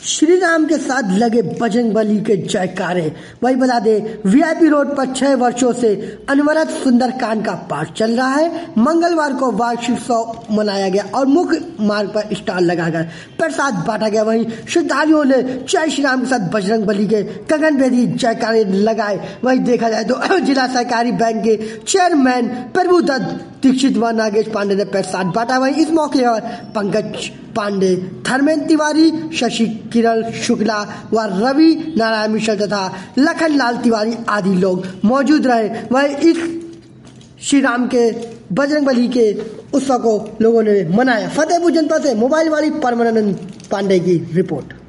श्री राम के साथ लगे बजरंगबली के जयकारे। वही बता दे वीआईपी रोड पर 6 वर्षों से अनवरत सुंदरकांड का पाठ चल रहा है। मंगलवार को वार्षिक उत्सव मनाया गया और मुख्य मार्ग पर स्टॉल लगाकर प्रसाद बांटा गया। वहीं श्रद्धालुओं ने जय श्री राम के साथ बजरंगबली के गगनभेदी जयकारे लगाए। वही देखा जाए तो जिला सहकारी बैंक के चेयरमैन प्रभुदत्त दीक्षित व नागेश पांडे ने प्रसाद बांटा। वहीं इस मौके पर पंकज पांडे, धर्मेंद्र तिवारी, शशि किरण शुक्ला व रवि नारायण मिश्र तथा लखन लाल तिवारी आदि लोग मौजूद रहे। वह इस श्री राम के बजरंगबली के उत्सव को लोगों ने मनाया। फतेहपुर जनपद से मोबाइल वाली परमानंद पांडे की रिपोर्ट।